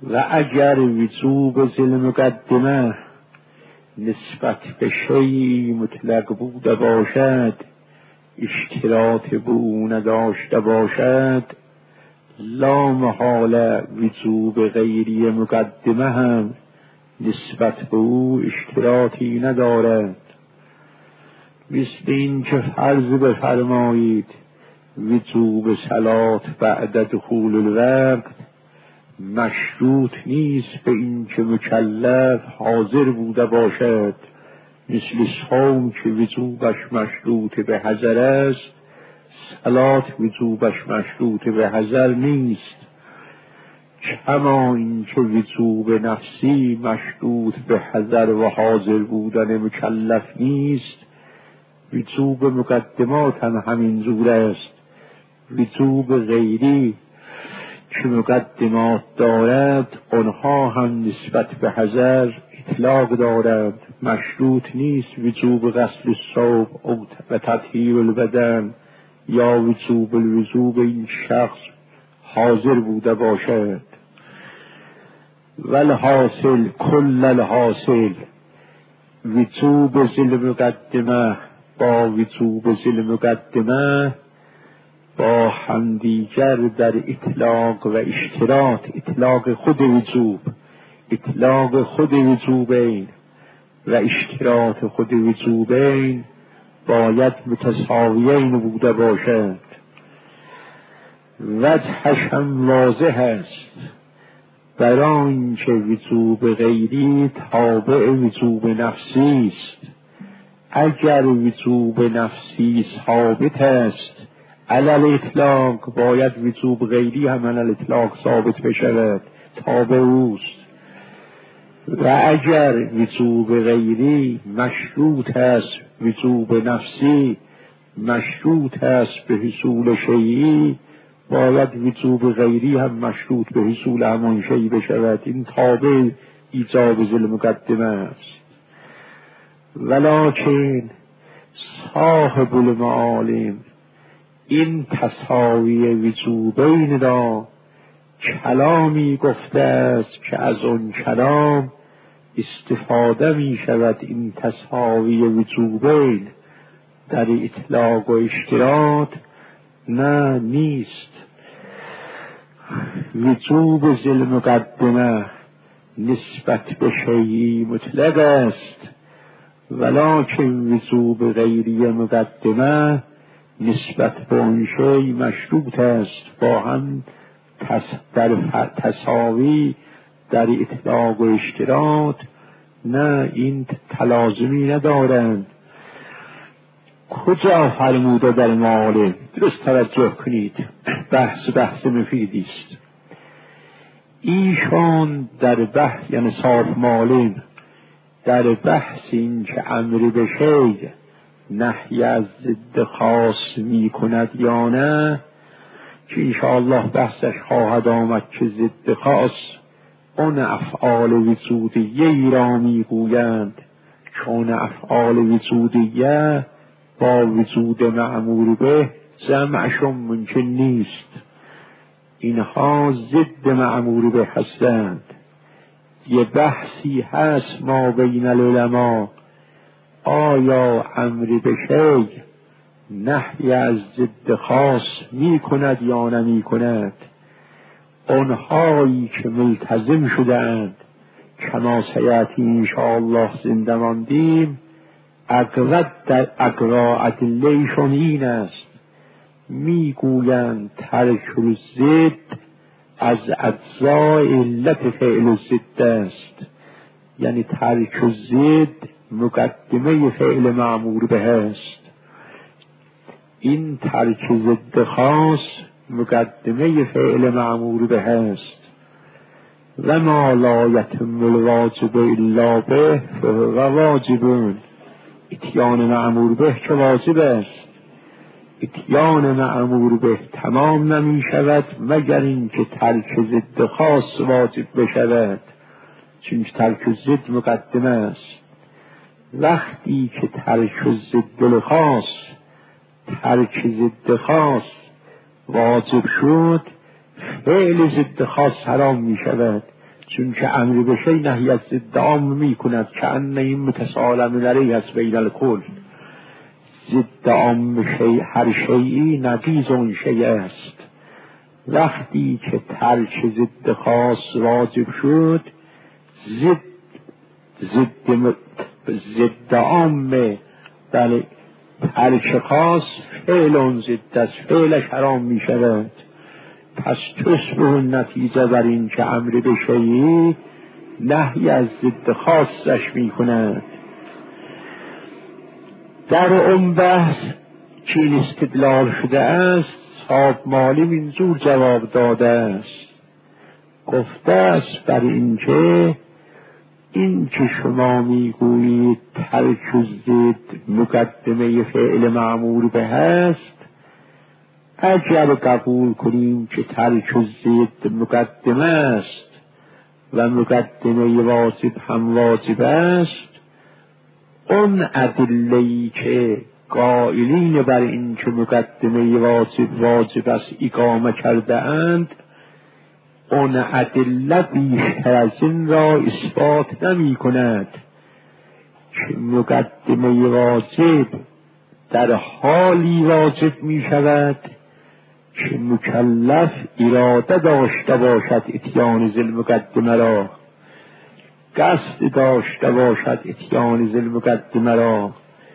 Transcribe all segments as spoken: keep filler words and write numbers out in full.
و اگر وجوب ذی المقدمه نسبت به شیء مطلق بوده باشد، اشتراط به او نداشته باشد، لا محاله وجوب غیری مقدمه هم نسبت به او اشتراطی ندارد. مثل این که فرض بفرمایید وجوب صلات بعد دخول الوقت مشروط نیست به این که مکلف حاضر بوده باشد، مثل صوم که وجوبش مشروط به حضر است، صلات وجوبش مشروط به حضر نیست. کما این که وجوب نفسی مشروط به حضر و حاضر بودن مکلف نیست، وجوب مقدمات هم همین جور است. وجوب غیری که مقدمات دارد آنها هم نسبت به حضر اطلاق دارد، مشروط نیست وجوب غسل الثوب و تطهیر البدن یا وجوب الوضوء این شخص حاضر بوده باشد. والحاصل کل الحاصل وجوب ذی المقدمه با وجوب ذی المقدمه با همدیگر در اطلاق و اشتراط، اطلاق خود وجوب، اطلاق خود وجوبین و اشتراط خود وجوبین باید متساویین بوده باشد. وجهش هم واضح است، برای اینکه وجوب غیری تابع وجوب نفسی است. اگر وجوب نفسی ثابت است علل اطلاق، باید وجوب غیری هم علل اطلاق ثابت بشود، تابع اوست. و اگر وجوب غیری مشروط است وجوب نفسی مشروط است به حصول شیئی، باید وجوب غیری هم مشروط به حصول همان شیئی بشود. این تابع ایجاب ذی المقدمه است. ولکن صاحب المعالم این تساوی وجوبین را کلامی گفته است که از آن کلام استفاده می شود این تساوی وجوبین در اطلاق و اشتراط نه نیست. وجوب ذی المقدمه نسبت به شیئی مطلق است، ولکن وجوب غیری مقدمه نسبت به اون شیء مشروط است، با هم در تساوی در اطلاق و اشتراط نه، این تلازمی ندارند. کجا فرموده در معالم؟ درست توجه کنید، بحث بحث مفیدی است. ایشان در بحث یعنی صاحب معالم در بحث این که امر به شیء نهی از ضد خاص می کند یا نه، که انشاءالله بحثش خواهد آمد که ضد خاص اون افعال وجودیه ای را می گویند، چون افعال وجودیه با وجود معمول به جمعشون ممکن نیست، اینها ضد معمول به هستند. یه بحثی هست ما بین العلماء، آیا امر به شیء نهی از ضد خاص می کند یا نمی کند؟ آنهایی که ملتزم شدند کما سیاتی انشاءالله زنده ماندیم، اقرب در اقرا ادلهشون این است، می گویند ترک الضد از اجزای علت فعل الضد است، یعنی ترک الضد مقدمه فعل معمول به است. این ترک ضد خاص مقدمه فعل معمول به است. و ما لا یتم الواجب الا به فهو واجب. اتیان معمول به که واجب است، اتیان معمول به تمام نمی شود مگر اینکه ترک ضد خاص واجب بشود، چون ترک ضد مقدمه است. وقتی که ترک ضد خاص ترک ضد خاص واجب شد، فعل ضد خاص حرام می شود. چون که امر به شی نهی از ضد عام می کند که ان این متسالم علیه است بین الکل. ضد عام شی هر شیئی نقیض اون شیء است. وقتی که ترک ضد خاص واجب شد، ضد ضد ضد عام بله ترک خاص فعل اون ضد است، فعلش حرام می شود. پس تشبه نتیجه بر این که امر به شیئی نهی از ضد خاصش می کند. در اون بحث که این استدلال شده است، صاحب معالم اینجور جواب داده است، گفته است بر این که این که شما میگویید ترک ضد مقدمه فعل معمول به هست، اگر قبول کنیم که ترک ضد مقدمه است و مقدمه واجب هم واجب است، اون ادله‌ای که قائلین بر این که مقدمه واجب واجب است اقامه کرده اند، اون ادله بیشتر از این را اثبات نمی کند که مقدمه واجب در حالی واجب می شود که مکلف اراده داشته باشد اتیان ذی المقدمه را، قصد داشته باشد اتیان ذی المقدمه را.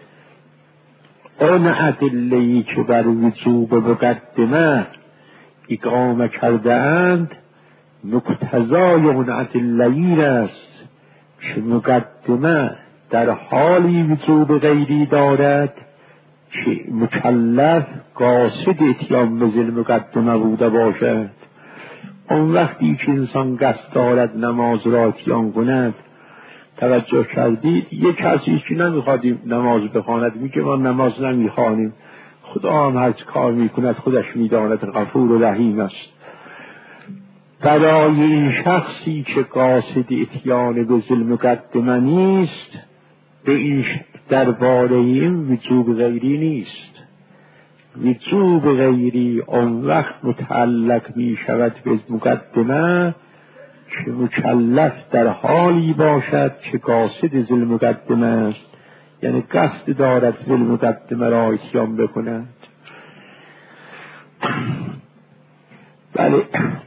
اون ادله‌ای که بر وجوب مقدمه اقامه کرده اند، مقتضای اون ادله است که مقدمه در حالی وجوب غیری دارد که مکلف قاصد اتیان به ذی المقدمه بوده باشد. اون وقتی که انسان قصد دارد نماز را اتیان کند، توجه کردید یک کسی که نمیخواد نماز بخواند میگه ما نماز نمیخوانیم، خدا هم هر کار میکند خودش میداند، غفور و رحیم است. برای این شخصی که قاصد اتیان به ذی المقدمه نیست، به این درباره این وجوب غیری نیست. وجوب غیری اون وقت متعلق می شود به مقدمه که مکلف در حالی باشد که قاصد ذی المقدمه است، یعنی قصد دارد ذی المقدمه را اتیان بکند. بله،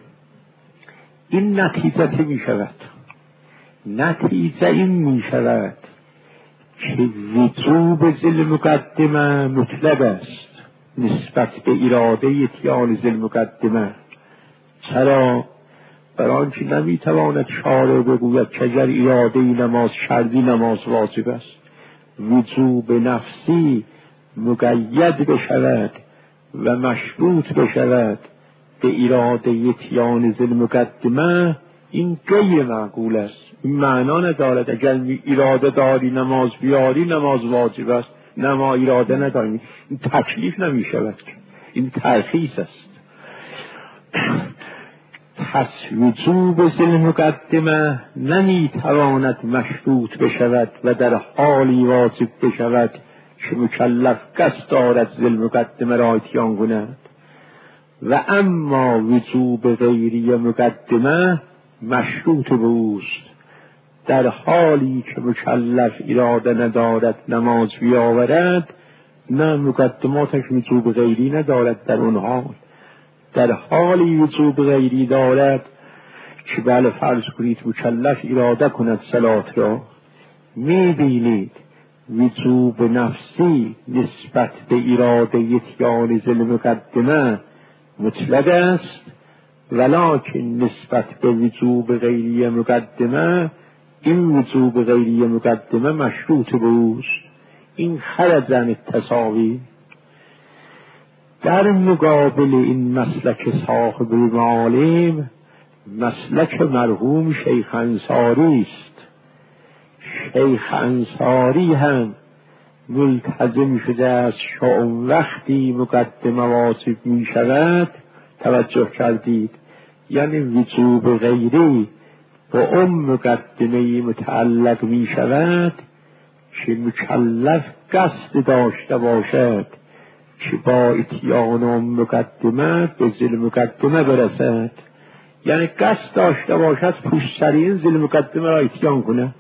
این نتیجه می شود. نتیجه این می شود که وجوب ذی المقدمه مطلق است نسبت به اراده اتیان ذی المقدمه. چرا؟ برای آنکه نمیتواند شارع بگوید که اگر اراده نماز شرطی نماز واجب است، وجوب نفسی مقید بشود و مشروط بشود به اراده اتیان ذی المقدمه، این غیر معقول است. این معنا ندارد اگر اراده داری نماز بیاری نماز واجب است، نما اراده نداری این تکلیف نمی شود، این ترخیص است. پس وجوب ذی المقدمه نمی تواند مشروط بشود و در حالی واجب بشود که مکلف قصد دارد ذی المقدمه را اتیان کند. و اما وجوب غیری مقدمه مشروط به اوست، در حالی که مکلف اراده ندارد نماز بیاورد، نه مقدماتش وجوب غیری ندارد. در اون حال در حالی وجوب غیری دارد که بله فرض کنید مکلف اراده کند صلات را، میبینید وجوب نفسی نسبت به اراده اتیان ذی المقدمه مطلق است، ولکن نسبت به وجوب غیری مقدمه این وجوب غیری مقدمه مشروط به اوست. این خرج عن التساوی. در مقابل این مسلک صاحب المعالم مسلک مرحوم شیخ انصاری است. شیخ انصاری هم ملتزم شده است که اون وقتی مقدمه واجب می شود، توجه کردید، یعنی وجوب غیری با اون مقدمه متعلق می شود که مکلف قصد داشته باشد که با اتیان اون مقدمه به ذی المقدمه برسد. یعنی قصد داشته باشد پشترین زل مقدمه را اتیان کند.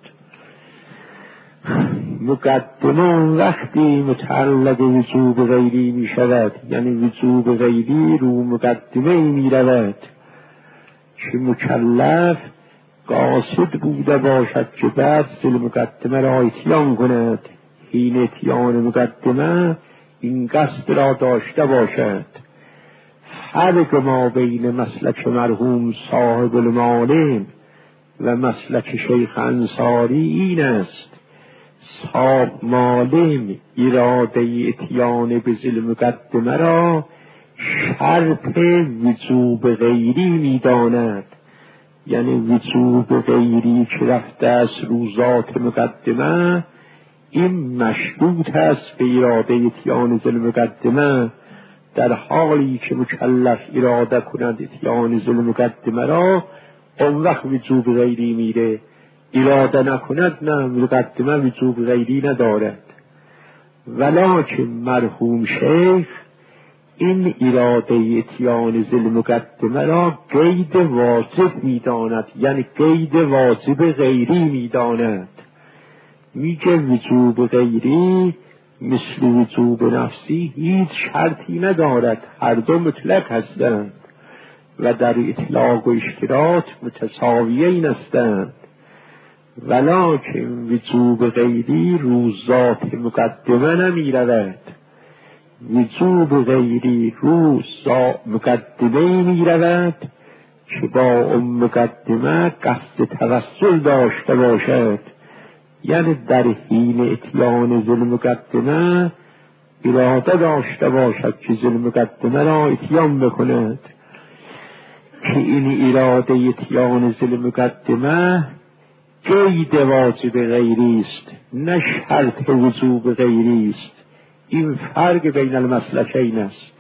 مقدمه وقتی متعلق وجوب غیری می شود، یعنی وجوب غیری رو مقدمه می رود که مکلف قاصد بوده باشد که بعد زل مقدمه را اتیان کند. این اتیان مقدمه این قصد را داشته باشد. فرق ما بین مسلک مرحوم صاحب المعالم و مسلک شیخ انصاری این است: صاحب معالم اراده اتیان به ذل مقدمه را شرط وجوب غیری می داند، یعنی وجوب غیری که رفته از روزات مقدمه این مشروط است به اراده اتیان ذل مقدمه، در حالی که مکلف اراده کند اتیان ذل مقدمه را اون وقت وجوب غیری میره. اراده نکند نه، مقدمه وجوب غیری ندارد. ولکن مرحوم شیخ این اراده اتیان ذل مقدمه را قید واجب میداند، یعنی قید واجب غیری میداند. میگه وجوب غیری مثل وجوب نفسی هیچ شرطی ندارد، هر دو مطلق هستند و در اطلاق و اشتراط متساویین هستند. ولکن وجوب غیری روز ذات مقدمه نمی رود. وجوب غیری روز ذات مقدمه می رود که با اون مقدمه قصد توسل داشته باشد، یعنی در حین اتیان ذل مقدمه اراده داشته باشد که ذل مقدمه را اتیان بکند، که این اراده اتیان ذل مقدمه قید واجب غیری است نه شرط وجوب غیری است. این فرق بین المسلکین است.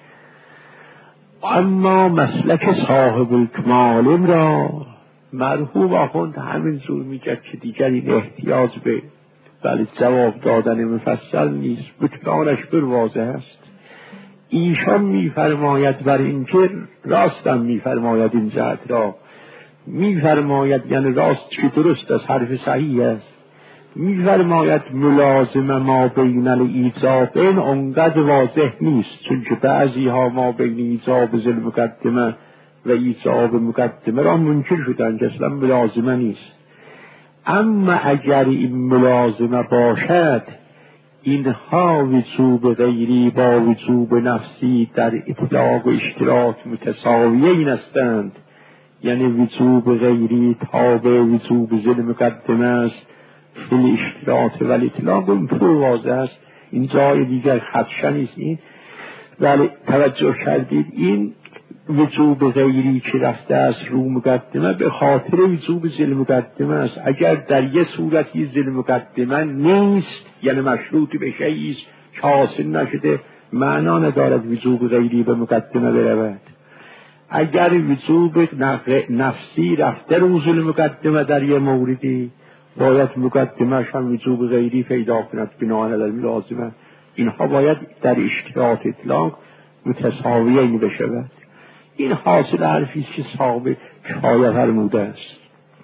اما مسلک صاحب الکمالم را مرحوم آخوند همینجور میگه که دیگر این احتیاج به بله جواب دادن مفصل نیست، بطلانش بر واضح است. ایشان میفرماید بر این که راستم میفرماید این جهت را میفرماید، یعنی راست که درست است، حرف صحیح است. میفرماید ملازم ما بین الایجابین اونقدر واضح نیست، چون که بعضی ها ما بین ایجاب ذل مقدمه و ایجاب مقدمه را منکر شدن که اصلا ملازمه نیست. اما اگر این ملازمه باشد، اینها وجوب غیری با وجوب نفسی در اطلاق و اشتراط متساویین هستند، یعنی وجوب غیری تابع وجوب ذل مقدمه است فی الاشتراط و الاطلاق. اینطور واضح است، این جای دیگر خدشه نیست. این ولی توجه کردید این وجوب غیری که رفته است رو مقدمه به خاطر وجوب ذل مقدمه است. اگر در یه صورتی ذل مقدمه نیست، یعنی مشروط به شیئی است که حاصل نشده، معنا ندارد وجوب غیری به مقدمه برود. اگر وجوب نفسی رفته رو ذل مقدمه در یه موردی، باید مقدمهش هم وجوب غیری پیدا کند بناء علی لازمه. اینها باید در اشتراط اطلاق متساویین بشود. این حاصل حرفی که صاحب کفایه فرموده است.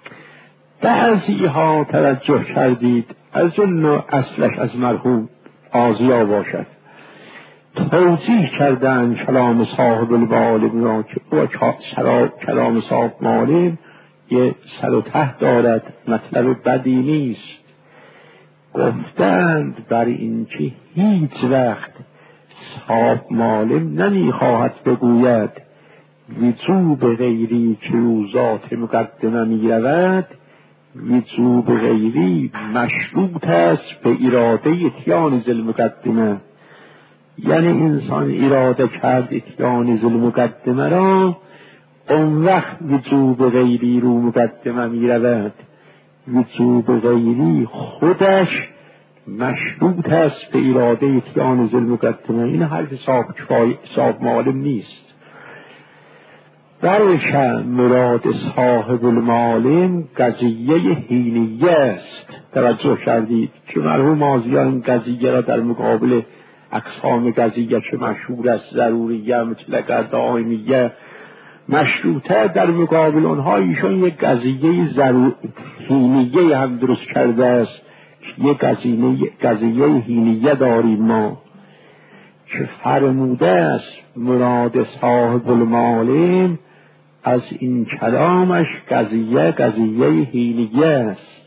بعضی ها توجه کردید از اون اصلش از مرحوم آزیا باشد، توضیح کردن کلام صاحب المعالم را که او کلام صاحب معالم یه سر و ته دارد، مطلب بدی نیست. گفتند بر این که هیچ وقت صاحب معالم نمیخواهد بگوید وجوب غیری که روزات مقدمه می رود، وجوب غیری مشروط است به اراده اتیان ذل مقدمه. یعنی انسان اراده کرد اتیان ذل مقدمه را، اون وقت وجوب غیری رو مقدمه می رود. وجوب غیری خودش مشروط است به اراده اتیان ذل مقدمه. این حرف صاحب معالم نیست، بلکه مراد صاحب المعالم قضیه حینیه است. توجه کردید که مرحوم آزیا این قضیه را در مقابل اقسام قضیه که مشهور است، ضروریه، مطلقه، دائمیه مشروطه در مقابل اونها ایشون یک قضیه ضرور هینیه هم درست کرده است. یک قضیه قضیه هینیه داریم ما که فرموده است مراد صاحب المعالم از این کلامش قضیه قضیه هینیه است.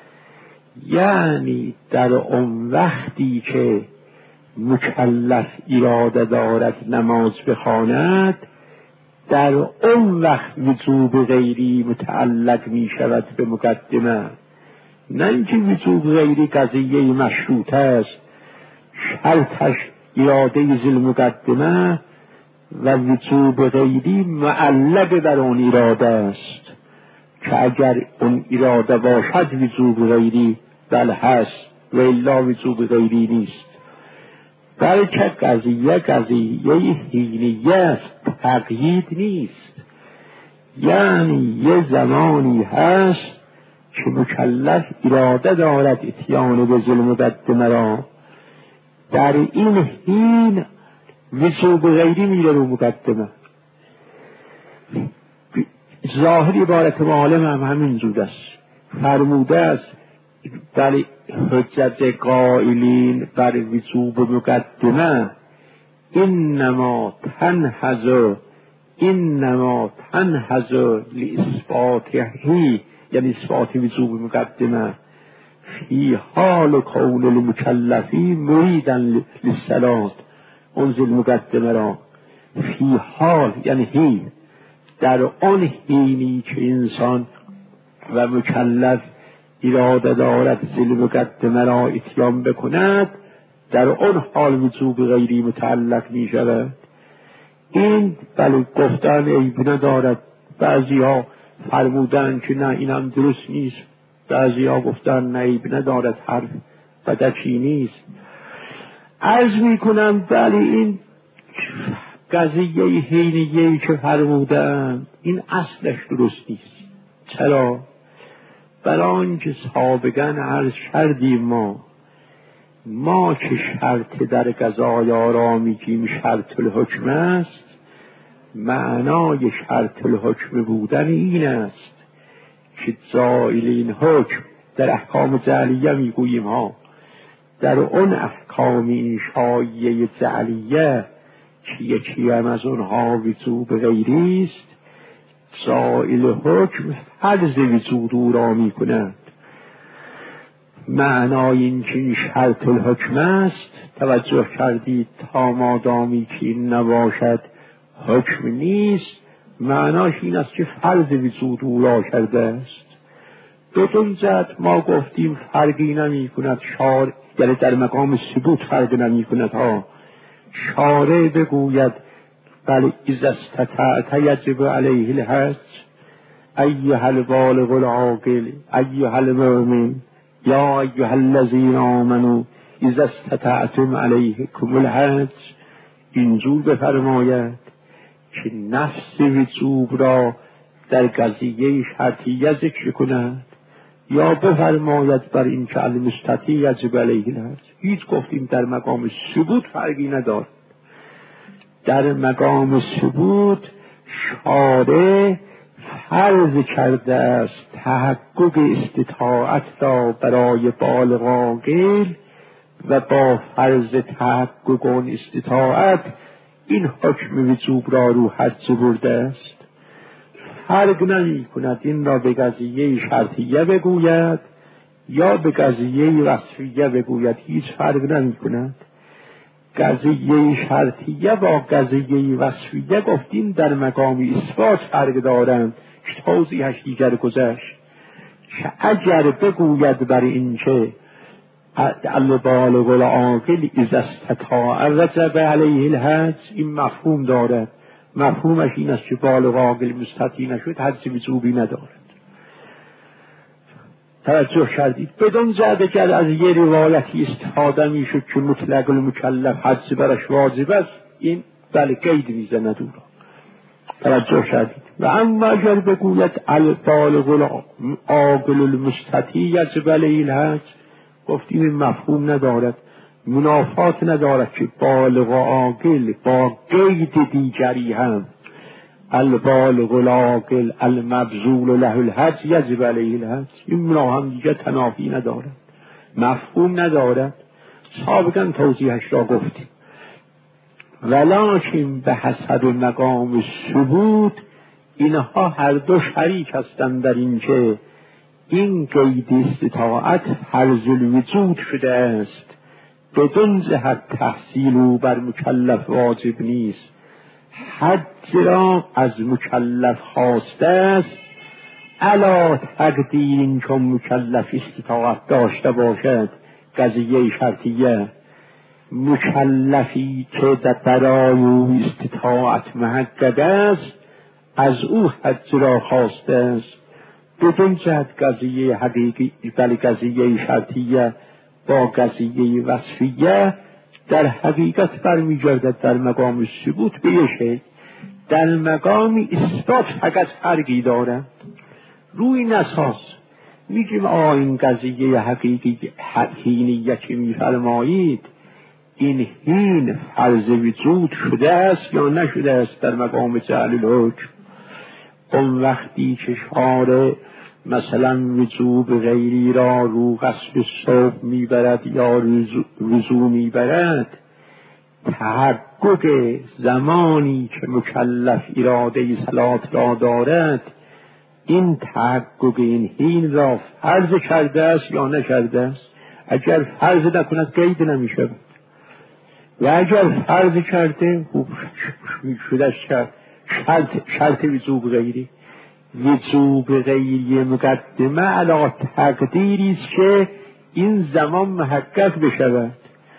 یعنی در اون وقتی که مکلف اراده دارد نماز بخواند، در اون وقت وجوب غیری متعلق می شود به مقدمه، نه اینکه وجوب غیری قضیه مشروطه است، شرطش اراده ذی المقدمه و وجوب غیری معلق در اون اراده است که اگر اون اراده باشد وجوب غیری بل هست و الا وجوب غیری نیست. بلکه قضیه قضیه هینیه است، تقیید نیست. یعنی یه زمانی هست که مکلف اراده دارد اتیان به ذی المقدمه را، در این حین وجوب غیری میره رو مقدمه. ظاهر عبارت معالم هم همین جور است. فرموده است در حجت قائلین بر وجوب مقدمه انما تنحز انما تنحز لاثباتهی، یعنی اثبات وجوب مقدمه فی حال کون المکلفی مریدا للصلاة. انزل مقدمه را فی حال یعنی حین، در آن حینی که انسان و مکلف اراده دارد ذی المقدمه را اتیان بکند، در آن حال وجوب غیری متعلق می شود. این بله گفتن عیب ندارد. بعضی ها فرمودن که نه این هم درست نیست، بعضی ها گفتن نه عیب ندارد، حرف بدکی نیست. عرض می کنم بله این قضیه حینیه‌ای که فرمودن این اصلش درست نیست. چرا؟ برای آنکه سابقاً عرض کردیم ما ما که شرط در قضای آرا میگیم شرط الحکم است، معنای شرط الحکم بودن این است که زائل این حکم در احکام جعلیه میگوییم ها، در اون احکام این شایعه جعلیه که یکی هم از اونها وجوب غیری است، زائل حکم فرض وجود او را می کند. معنای این که این شرط الحکم است، توجه کردید تا مادامی که این نباشد حکم نیست، معناش این است که فرض وجود او را کرده است. دو تا جهت ما گفتیم فرقی نمی کند، شارع یعنی در مقام ثبوت فرق نمی کند ها. شارع بگوید بل اذا استطعت یجب علیه الحج ایها البالغ العاقل ایها المؤمن یا ایها الذین آمنوا اذا استطعتم علیکم الحج، اینجور بفرماید که نفس وجوب را در قضیه شرطیه ذکر کند، یا بفرماید بر این که المستطیع یجب علیه الحج. هیچ گفتیم در مقام ثبوت فرقی ندارد. در مقام ثبوت شارع فرض کرده است تحقق استطاعت را برای بالغ عاقل و با فرض تحقق اون استطاعت این حکم وجوب را رو حج برده است. فرق نمی کند این را به قضیه شرطیه بگوید یا به قضیه وصفیه بگوید، هیچ فرق نمی کند. قضیه شرطیه با قضیه وصفیه گفتیم در مقام اثبات فرق دارند که توضیحش دیگر گذشت، که اگر بگوید بر این که البالغ العاقل اذا استطاع وجب علیه الحج، این مفهوم دارد. مفهومش این است که بالغ عاقل مستطیع نشد حج وجوبی ندارد. توجه کردید؟ بدون جهت که از یه روایتی استفاده میشد که مطلق المکلف حج برش واجب است، این بله قید میزند او را. توجه کردید؟ و اما اگر بگوید البالغ العاقل المستطیع یجب علیه الحج، گفتیم این مفهوم ندارد، منافات ندارد که بالغ عاقل با قید دیگری هم البالغ العاقل المبذول له الحج یجب علیه الحج. این را هم دیگه تنافی ندارد، مفهوم ندارد. سابقا توضیحش را گفتیم. ولکن به حسب مقام ثبوت اینها هر دو شریک هستند در این که این قید استطاعت فرض الوجود شده است، بدون جهت تحصیل او بر مکلف واجب نیست. حج را از مکلف خواسته است علی تقدیر این که مکلف استطاعت داشته باشد. قضیه شرطیه، مکلفی که در برای او استطاعت محقق است از او حج را خواسته است، بدون جهت قضیه حقیقی بل قضیه شرطیه با قضیه وصفیه در حقیقت برمیگردد در مقام ثبوت به یشه. در مقام اثبات فقط فرقی دارد. روی این اساس میگیم آ این قضیه حقیقی حینیه که میفرمایید این هین فرض وجود شده است یا نشده است در مقام جعل الحکم. اون وقتی که شارع مثلا وجوب غیری را رو قصد صوب میبرد یا وضو میبرد، تحقق زمانی که مکلف اراده صلات را دارد این تحقق این حین را فرض کرده است یا نکرده است. اگر فرض نکند قید نمیشه و اگر فرض کرده خوب شده شرط شرط وجوب غیری. وجوب غیری مقدمه علی تقدیری است که این زمان محقق بشود.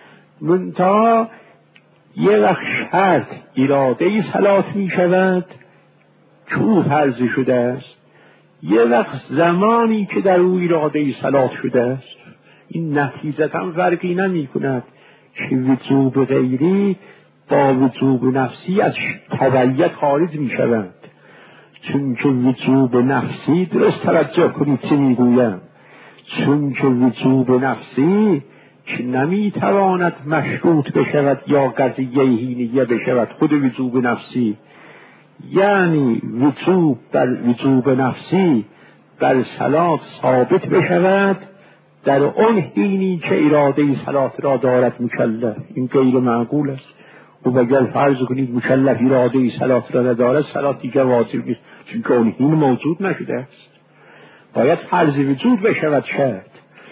منتها یه وقت شرط اراده صلات می شود که او فرض شده است، یه وقت زمانی که در او اراده صلات شده است. این نتیجتا فرقی نمی کند که وجوب غیری با وجوب نفسی از تبعیت خارج می شود. چون که وجوب نفسی، درست توجه کنید چه می گویم، چون که وجوب نفسی که نمی تواند مشروط بشود یا قضیه هینیه بشود، خود وجوب نفسی یعنی وجوب بر وجوب نفسی بر صلات ثابت بشود در اون حینی که اراده صلات را دارد مکلف. این غیر معقول است. و اگر فرض کنید مکلف اراده صلات را ندارد، صلات دیگر واجب نیست، چون که اون حین موجود نشده است. باید فرض وجود بشود شرط.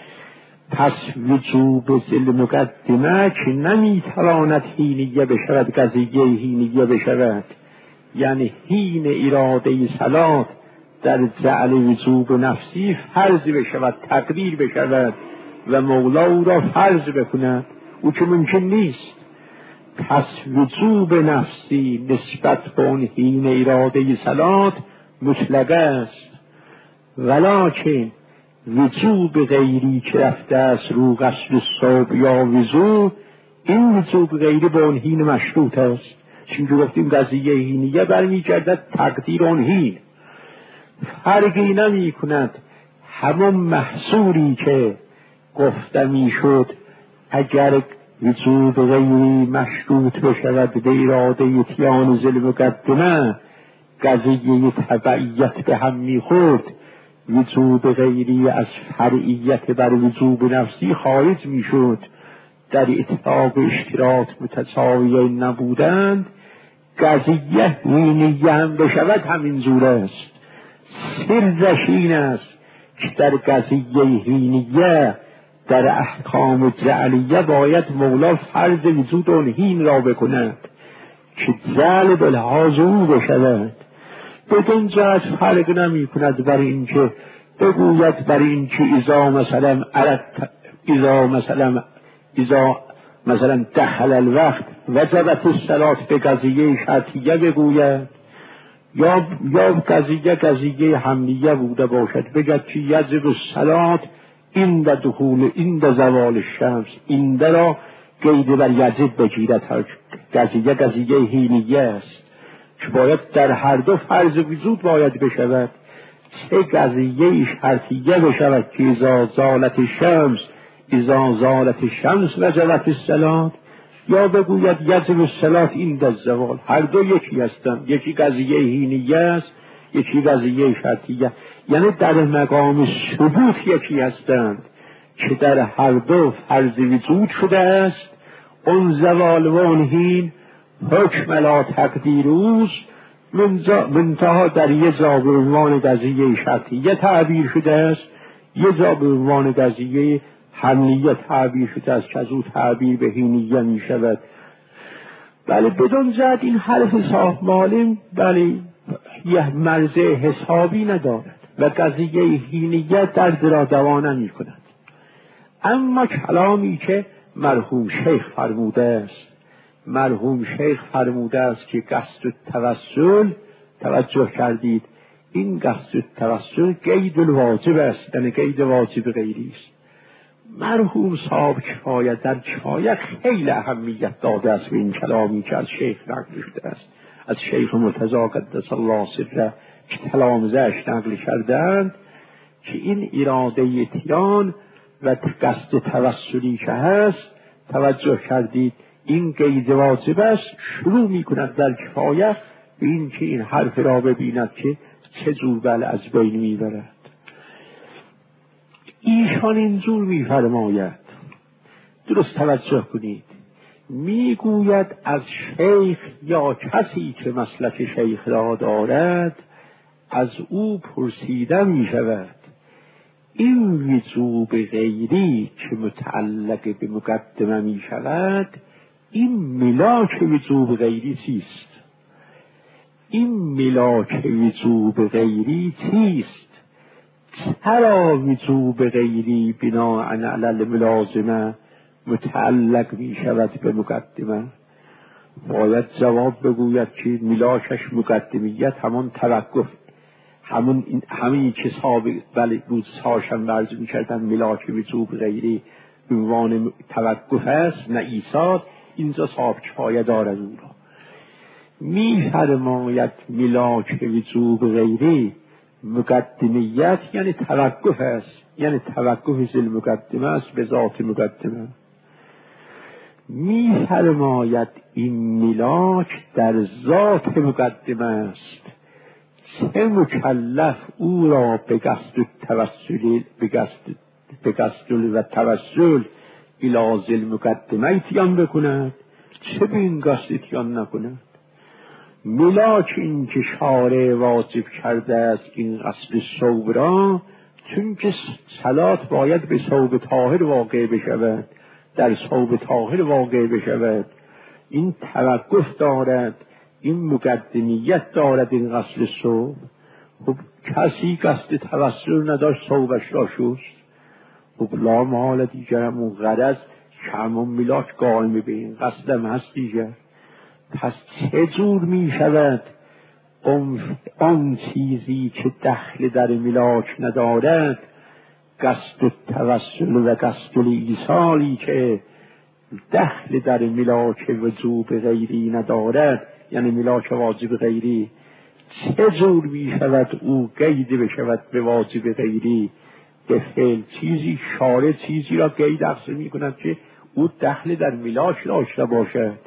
پس وجوب ذل مقدمه که نمیتواند حینیه بشود، قضیه حینیه بشود، یعنی حین اراده صلات در جعل وجوب نفسی فرض بشود، تقدیر بشود و مولا او را فرض بکند، او که ممکن نیست. پس وجوب نفسی نسبت به اون حین اراده صلات مطلق است، ولکن وجوب غیری که رفته است رو قصد صوب یا وضو، این وجوب غیری به اون حین مشروط است. چون که گفتیم قضیه حینیه برمیگردد تقدیر اون حین. فرقی نمی کند همون محصولی که گفته می شد اگر وجوب غیری مشروط بشود به اراده اتیان ذل مقدمه قضیه تبعیت به هم می خورد، وجوب غیری از فرعیت بر وجوب نفسی خارج می شد. در اتفاق اشتراط متساویه نبودند، قضیه حینیه هم بشود همین زور است. سرش این است که در قضیه حینیه در احکام جعلیه باید مولا فرض وجود اون حین را بکند که جعل بلحاظ او بشود. بدون جهت فرق نمی کند بر این که بگوید بر این که ازا مثلا عرد ازا مثلا ازا مثلا دخل الوقت وجبت الصلات به قضیه شرطیه بگوید، یا یا قضیه قضیه حملیه بوده باشد بگد که یجب الصلات این در دخول این در زوال الشمس، این در را قید بر یجب بگیرد. هر قضیه قضیه حینیه است که باید در هر دو فرض وجود باید بشود. چه قضیه شرطیه بشود که اذا زالت الشمس اذا زالت الشمس وجبت الصلات، یا بگوید یجب الصلاة عند الزوال. هر دو یکی هستند، یکی قضیه حینیه است، یکی قضیه شرطیه. یعنی در مقام ثبوت یکی هستند که در هر دو فرض وجود شده است. اون زوال و اون حین حکم لا تقدیر اوست، منتها در یه جا به عنوان قضیه شرطیه تعبیر شده است، یه جا به عنوان قضیه حملیه تعبیر شده است که از او تعبیر به حینیه می شود. بله بدون جهت این حرف صاحب معالم بله یه مرز حسابی ندارد و قضیه حینیه درد را دوا نمی کند. اما کلامی که مرحوم شیخ فرموده است، مرحوم شیخ فرموده است که قصد التوسل، توجه کردید این قصد التوسل قید الواجب است، یعنی قید واجب غیری است. مرحوم صاحب کفایه در کفایه خیلی اهمیت داده است به این کلامی که از شیخ نقل شده است، از شیخ مرتضی قدس الله سره که تلامذه‌اش نقل کردند که این اراده اتیان و قصد توسلی که هست، توجه کردید این قید واجب است. شروع می کند در کفایه به این که این حرف را ببیند که چه جور بل از بین می برد. ایشان اینجور می فرماید، درست توجه کنید، می گوید از شیخ یا کسی که مسلک شیخ را دارد از او پرسیده می شود این وجوب غیری که متعلق به مقدمه می شود، این ملاک وجوب غیری چیست؟ این ملاک وجوب غیری چیست؟ چرا وجوب غیری بناء علی الملازمه متعلق می شود به مقدمه؟ باید جواب بگوید که ملاکش مقدمیت همون توقف، همون این همین که سابق بله روزهاشم ورز می کردن ملاک وجوب غیری عنوان توقف است نه ایثار. اینجا صاحب کفایه دارد اون را می فرماید ملاک وجوب غیری مقدمیت یعنی توقف است، یعنی توقف زل مقدمه است به ذات مقدمه. می فرماید این ملاک در ذات مقدمه است، چه مکلف او را به قصد توسل به قصد به قصد و توسل الی ذل مقدمه اتیان بکند، چه به این قصد اتیان نکند؟ ملاک این که شارع واجب کرده است این قصد صوب را، چون که صلات باید به صوب طاهر واقع بشود، در صوب طاهر واقع بشود، این توقف دارد، این مقدمیت دارد این قصد صوب. خب کسی قصد توسل نداشت صوبش را شست، خب لا محال دیگر همون غرض که همون ملاک قائم به این قصدم هست دیگر. پس چه جور می شود آن چیزی که دخل در ملاک ندارد، قصد توسل و قصد ایصالی که دخل در ملاک وجوب غیری ندارد، یعنی ملاک واجب غیری، چه جور می شود او قید بشود به واجب غیری؟ به فعل چیزی شارع چیزی را قید اخذ می کند که او دخل در ملاک داشته باشد.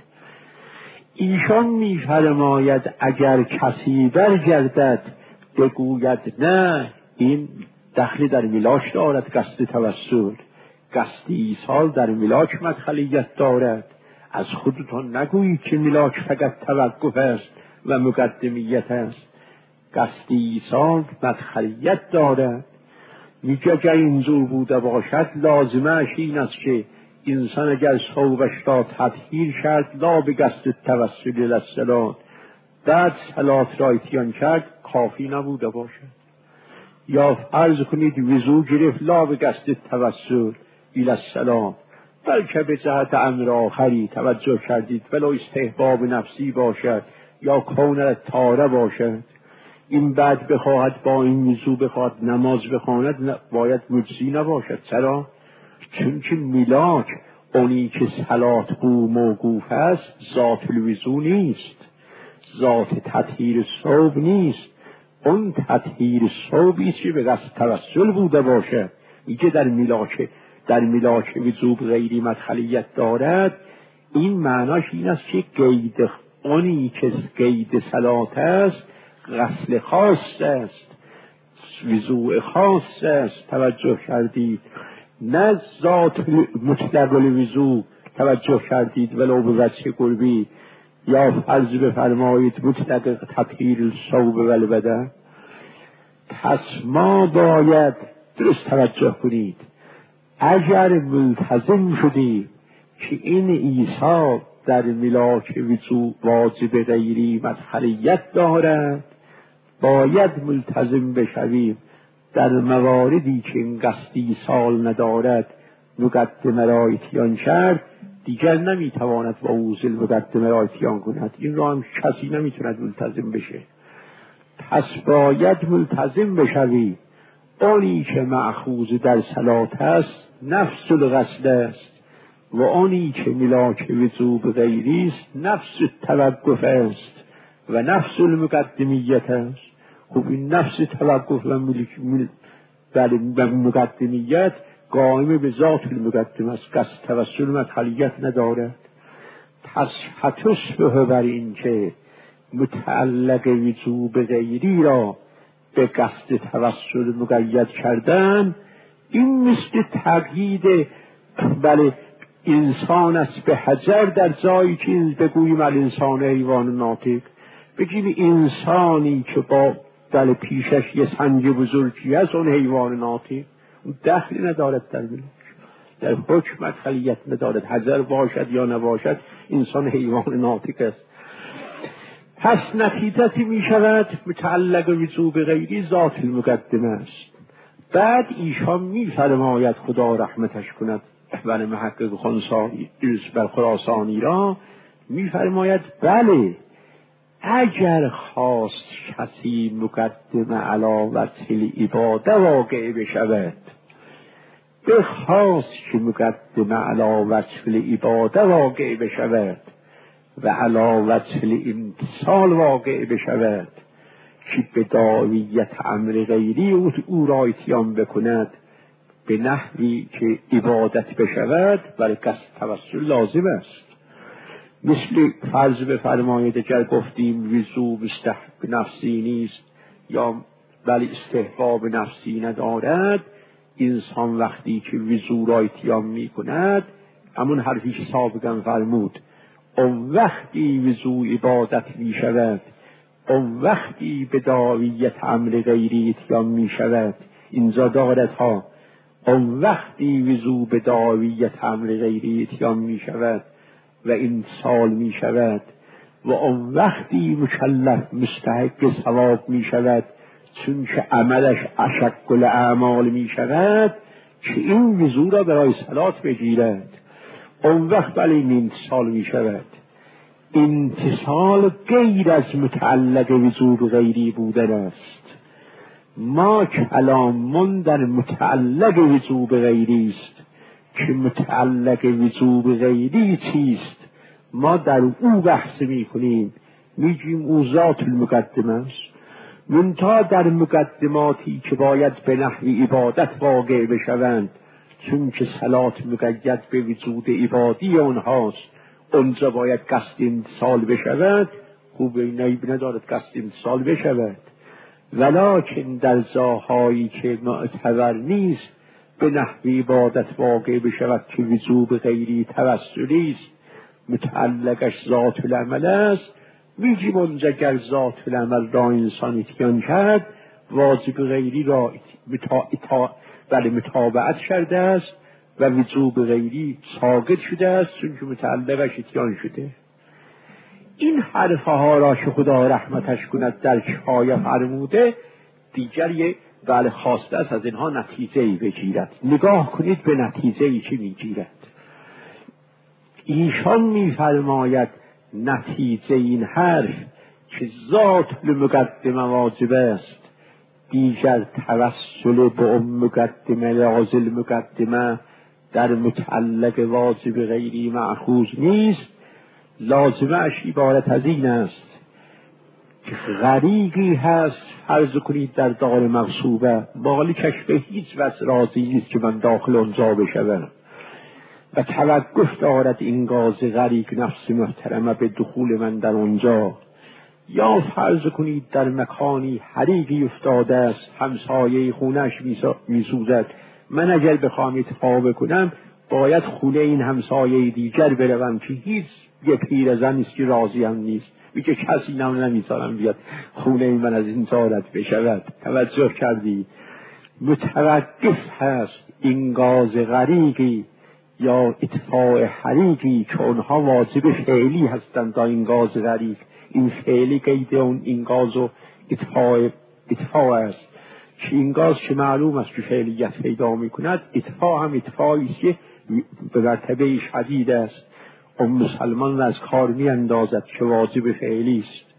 ایشان می فرماید اگر کسی برگردد بگوید نه این دخل در ملاک دارد، قصد توسل، قصد ایصال در ملاک مدخلیت دارد، از خودتان نگویید که ملاک فقط توقف است و مقدمیت است، قصد ایصال مدخلیت دارد. میگه اگر اینجور بوده باشد لازمش این است که انسان اگر صوبش را تطهیر کرد لا به قصد توسل الی الصلاة، بعد صلات را اتیان کرد کافی نبوده باشد. یا فرض کنید وضو گرفت لا به قصد توسل الی الصلاة، بلکه به جهت امر آخری توجه کردید ولو استحباب نفسی باشد یا کون طهاره باشد، این بعد بخواهد با این وضو بخواهد نماز بخواند باید مجزی نباشد. چرا؟ چون که ملاک اونی که صلات بو موقوف است ذات الوضو نیست، ذات تطهیر ثوب نیست، اون تطهیر ثوبی که به قصد توسل بوده باشد. میگه در ملاک در ملاک وجوب غیری مدخلیت دارد، این معناش این است که قید آنی که قید صلات است غسل خاص است، وضوء خاص است. توجه کردید؟ نه ذات مطلق الوضوء توجه کردید ولو به وجه قربی، یا فرض بفرمایید مطلق تطهیر الثوب و البدن. پس ما باید درست توجه کنید، اگر ملتزم شدیم که این عیسی در ملاک وضوء واجب غیری مدخلیت دارد، باید ملتزم بشویم در مواردی که این قصدی سال ندارد مقدمه را اتیان کرد، دیگر نمیتواند با اوزل مقدمه را اتیان کند. این را هم کسی نمیتواند ملتزم بشه. پس باید ملتزم بشویم آنی که مأخوذ در صلات است نفس الغسل است و آنی که ملاک وضوء به غیری است نفس التوقف است و نفس المقدمیت است. خب این نفس توقف و مقدمیت قائم به ذات المقدمه است، قصد توسل مدخلیت ندارد. پس حتشبه بر این که متعلق وضوء به غیری را به قصد توسل مقید کردن، این مثل تقیید بله انسان است به حجر، در جایی که بگوییم الانسان حیوان ناطق، بگیم انسانی که با بله پیشش یه سنگ بزرگی است اون حیوان ناطق، اون دخلی ندارد در ملک، در حکم مدخلیت ندارد. حجر باشد یا نباشد انسان حیوان ناطق است. پس نتیجتی می شود متعلق وضوء به غیری ذات المقدمه است. بعد ایشان می فرماید خدا رحمتش کند احوال محقق خنسایی بر خراسانی را، می فرماید بله اگر خواست کسی مقدمه علا وجه عباده واقع بشود، بخواست که مقدمه علا وجه عباده واقع بشود و علا وجه امتصال واقع بشود که به داعیت امر غیری او, او را اتیان بکند به نحوی که عبادت بشود، برای قصد توسل لازم است. مثل فرض بفرمایید اگر گفتیم وضوء مستحب نفسی نیست یا بلی استحباب نفسی ندارد، انسان وقتی که وضوء را اتیان می کند، همون حرفی که سابقا فرمود، اون وقتی وضوء عبادت می شود، اون وقتی به داعیت امر غیری اتیان می شود، اینجا دارد ها، اون وقتی وضوء به داعیت امر غیری اتیان می شود و امتصال می شود و اون وقتی مکلف مستحق ثواب می شود چون که عملش اشق الاعمال می شود که این وضوء را برای صلات بگیرد، اون وقت بله این امتصال می شود. امتصال غیر از متعلق وضوء به غیری بودن است. ما کلامون در متعلق وضوء به غیری است که متعلق وضوء به غیری چیست، ما در او بحث می کنیم، میگیم او ذات المقدمه است. منتها در مقدماتی که باید به نحوی عبادت واقع بشوند، چون که صلات مقید به وجود عبادی آنهاست، اونجا باید قصد امتصال بشود. خوب نیب ندارد قصد امتصال بشود، ولکن در جاهایی که معتبر نیست به نحوی عبادت واقع بشود که وضوء به غیری توسلی است، متعلقش ذات العمل است، میگیم اونجا گر ذات العمل را انسان اتیان کرد، واجب غیری را متا... اتا... بله متابعت کرده است و وضوء به غیری ساقط شده است چون که متعلقش اتیان شده. این حرفه ها را که خدا رحمتش کند در کفایه فرموده، دیگر یه بله خواسته است از اینها نتیجه ای بگیرد. نگاه کنید به نتیجه ای که میگیرد. ایشان میفرماید نتیجه این حرف که ذات المقدمه واجب است، دیگر توسل به اون مقدمه لازم مقدمه در متعلق واجب غیری مأخوذ نیست. لازمش عبارت از این است که غریقی هست، فرض کنید در دار مغصوبه، مالکش به هیچ وجه راضی نیست که من داخل اونجا بشوم، و توقف دارد این گاز غریق نفس محترمه به دخول من در اونجا. یا فرض کنید در مکانی حریقی افتاده است، همسایه خونش میسوزد، من اگر بخوام اتفاق بکنم باید خونه این همسایه دیگر بروم که هیچ یه پیرزن نیست که راضی هم نیست، میگه کسی نم نمیذارم بیاد خونه این من از این زارت بشود. توجه کردی؟ متوقف هست این گاز غریقی یا اطفاء حریقی که اونها واجب فعلی هستند. تا این گاز غریق، این فعلی قید اون این گاز و اطفاء اطفاء است که این گاز که معلوم است که فعلیت پیدا میکند، اطفاء هم اطفاعی است که به مرتبه شدید است، اون مسلمان را از کار می اندازد که واجب فعلی است.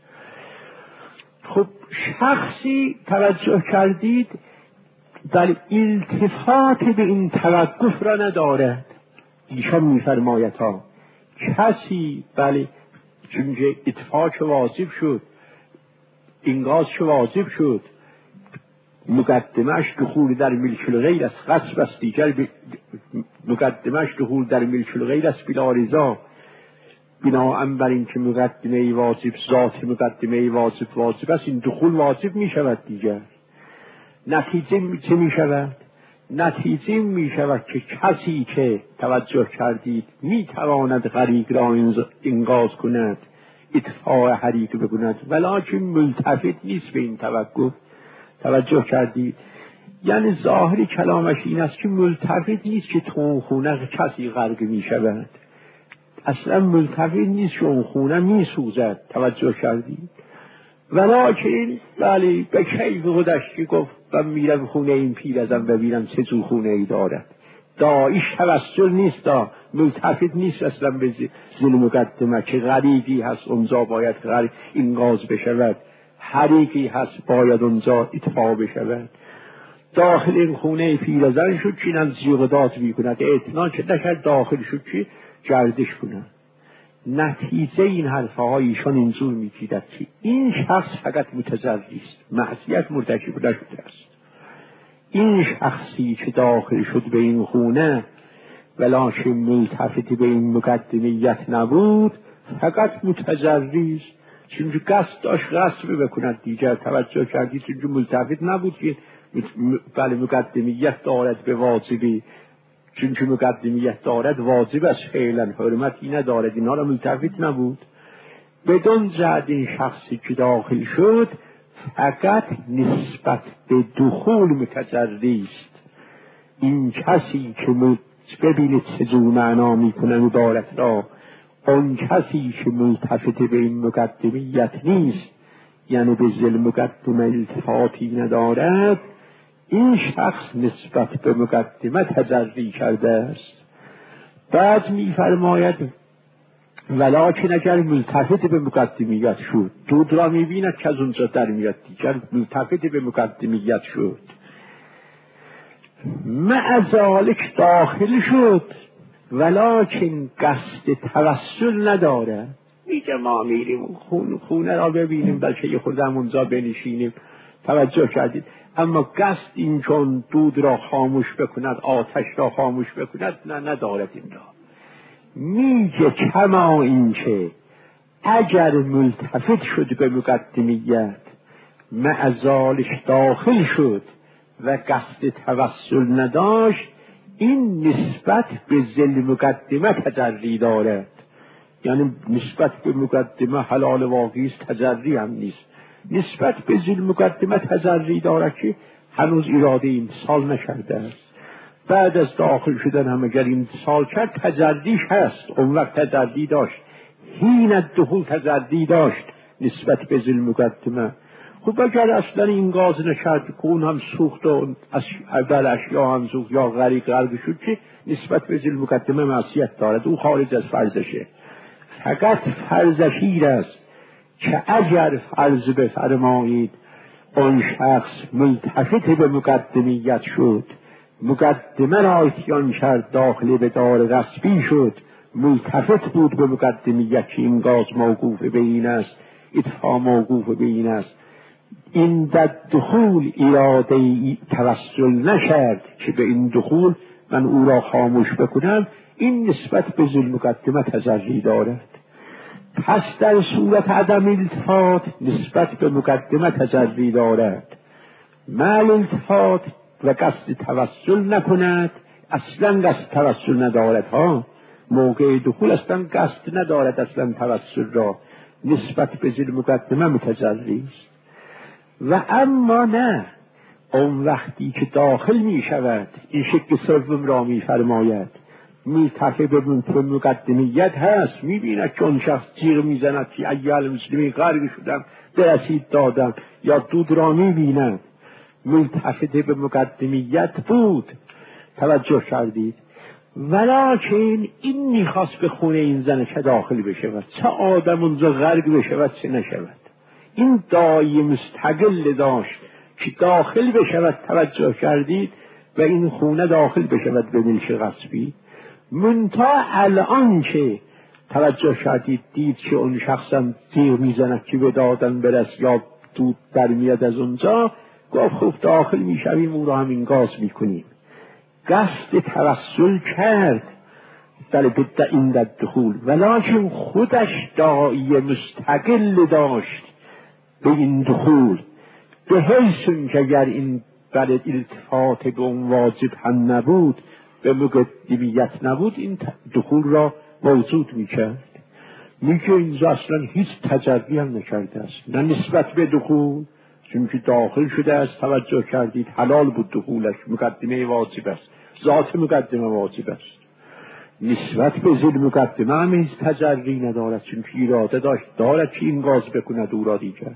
خب شخصی توجه کردید در التفات به این توقف را ندارد. ایشان میفرماید ها کسی بله چون اطفاء که واجب شد، این گاز که واجب شد، مقدمش دخول در ملک الغیر است، غصب است دیگر ب... مقدمش دخول در ملک الغیر است بلا رضا، بناهن بر این که مقدمه واجب ذات مقدمه واجب واجب است، این دخول واجب می شود دیگر. نتیجه چه می شود؟ نتیجه می شود که کسی که توجه کردید می تواند غریق را انقاذ کند، اطفاء حریق بکند، ولکن ملتفت نیست به این توقف. توجه کردید؟ یعنی ظاهری کلامش این است که ملتفت نیست که تو اون خونه کسی غرق می شود، اصلا ملتفت نیست که اون خونه می سوزد. توجه کردید؟ ولکن بله به کیف خودش که گفت من میرم خونه این پیرزن ببینم چه جو خونه ای دارد، دایش توسل نیست، دا ملتفت نیست اصلا به زل مقدمه که غریقی هست اونجا باید غریق این گاز بشود، حریقی هست باید اونجا اطفاء بشود. داخل این خونه پیرزن شد که اینم زیغدات میکند، اعتنا که نکرد داخل شد که گردش کند. نتیجه این حرفهای ایشان اینجور میگیرد که این شخص فقط متضرری است، معصیت مرتکب نشده است. این شخصی که داخل شد به این خونه ولکن ملتفت به این مقدمیت نبود، فقط متضرری است، چون قصد داشت غصب بکند دیگر. توجه کردید؟ چون ملتفت نبود که بله مقدمیت دارد به واجبی، چون که مقدمیت دارد واجب است فعلا، حرمتی ندارد، اینا را ملتفت نبود. بدون زد این شخصی که داخل شد فقط نسبت به دخول متضرری است. این کسی که ببینید چجور معنا میکنه عبارت را، اون کسی که ملتفت به این مقدمیت نیست، یعنی به ذل مقدمه التفاتی ندارد، این شخص نسبت به مقدمه تضرری کرده است. بعد میفرماید ولکن اگر ملتفت به مقدمیت شد، دود را میبیند که از اونجا در میاد دیگر، ملتفت به مقدمیت شد، مع ذالک داخل شد ولکن قصد توسل نداره. میگه ما میریم خون خونه را ببینیم بلکه یه خورده اونجا بنشینیم. توجه کردید؟ اما قصد این چون دود را خاموش بکند، آتش را خاموش بکند، نه ندارد این را. میگه کما این که اگر ملتفت شد به مقدمیت، مع ذالک داخل شد و قصد توسل نداشت، این نسبت به ذل مقدمه تضرری دارد. یعنی نسبت به مقدمه حلال واقعی است، تضرری هم نیست. نسبت به ذل مقدمه تضرری دارد که هنوز اراده امتثال نکرده است. بعد از داخل شدن هم اگر امتثال کرد تضرریش هست، اون وقت تضرری داشت، حین الدخول تضرری داشت نسبت به ذل مقدمه. خب اگر اصلا این گاز نکرد که اون هم سوخت و اول اشیا هم سوخت یا غریق غرق شد که نسبت به ذل مقدمه معصیت دارد، او خارج از فرضشه. فقط فرضش این است که اگر فرض بفرمایید اون شخص ملتفت به مقدمیت شد، مقدمه را اتیان کرد، داخل به دار غصبی شد، ملتفت بود به مقدمیت که این گاز موقوف به این است، اطفاء موقوف به این است، این در دخول اراده ای توسل نشد که به این دخول من او را خاموش بکنم، این نسبت به ذی المقدمه تجری دارد. پس در صورت عدم التفات نسبت به مقدمه تجری دارد. مع التفات و قصد توسل نکند، اصلا قصد توسل ندارد ها، موقع دخول اصلا قصد ندارد، اصلا توسل را نسبت به ذی المقدمه متجری است. و اما نه، اون وقتی که داخل می شود، این شکل سوم را می فرماید، ملتفت به مقدمیت هست، می بیند که اون شخص جیغ می زند که ایها المسلمین غرق شدم برسید دادم، یا دود را می بیند، ملتفت به مقدمیت بود. توجه کردید؟ ولیکن این میخواست به خونه این زن که داخل بشود، چه آدم اونجا غرق بشود چه نشود. این داعی مستقل داشت که داخل بشود، توجه کردید، و این خونه داخل بشود به ملک غصبی. منتها الان که توجه کردید دید که اون شخصم تیر میزند که به دادن برس یا دود در میاد از اونجا، گفت خوب داخل میشویم او را همین گاز میکنیم. قصد توسل کرد در بدء این در دخول، ولیکن خودش داعی مستقل داشت به این دخول، به حیث که اگر این بر التفات به اون واجب هم نبود، به مقدمیت نبود، این دخول را موجود میکرد. میگه اینجا اصلا هیچ تجری هم نکرده است، نه نسبت به دخول، چون که داخل شده است. توجه کردید حلال بود دخولش، مقدمه واجب است، ذات مقدمه واجب است. نسبت به ذی المقدمه هم هیچ تجری ندارد، چون که اراده داشت دارد که این گاز بکند او را دیگر.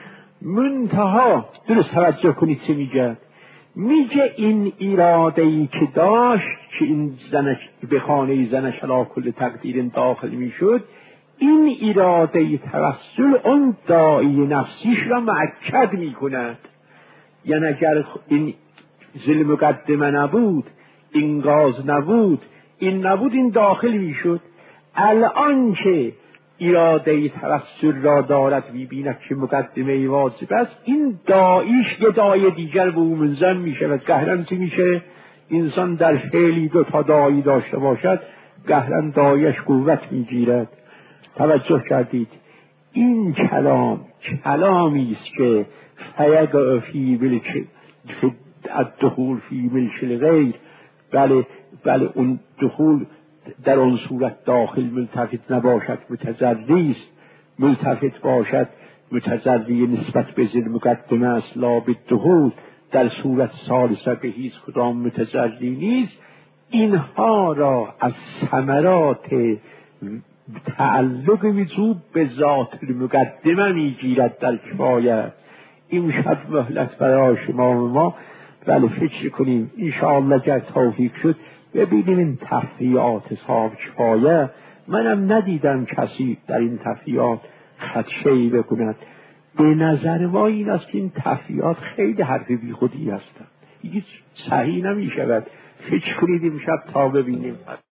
منتها درست توجه کنید چه میگه. میگه این اراده ای که داشت که این زنش به خانه زنش علی کل تقدیر داخل میشد، این اراده توسل اون داعی نفسیش را مؤکد میکند. یعنی اگر این ذی المقدمه نبود، این گاز نبود، این نبود، این داخل میشد. الان که اراده توسل را دارد میبیند که مقدمه واجب است، این داعیش یه داعی دیگر به او منضم میشود. قهرن چی میشه؟ انسان در فعلی دو تا داعی داشته باشد، قهرن داعیش قوت میگیرد. توجه کردید؟ این کلام کلامی است که فیقع فی ملک الدخول فی ملک الغیر. بله بله، اون دخول در اون صورت داخل ملتفت نباشد متجری است، ملتفت باشد متجری نسبت به ذی المقدمه است لا بالدخول. در صورت ثالثه به هیچ کدام متجری نیست. اینها را از ثمرات تعلق وجوب به ذات المقدمه میگیرد در کفایت. این شب مهلت برای شما و ما بله فکر کنیم، انشاءالله اگر توفیق شد ببینیم این تفریعات صاحب کفایه. منم ندیدم کسی در این تفریعات خدشه‌ای بکند. به نظر ما این است که این تفریعات خیلی حرف بی خودی هستند، هیچ صحیح نمی شود. فکر کنید امشب تا ببینیم.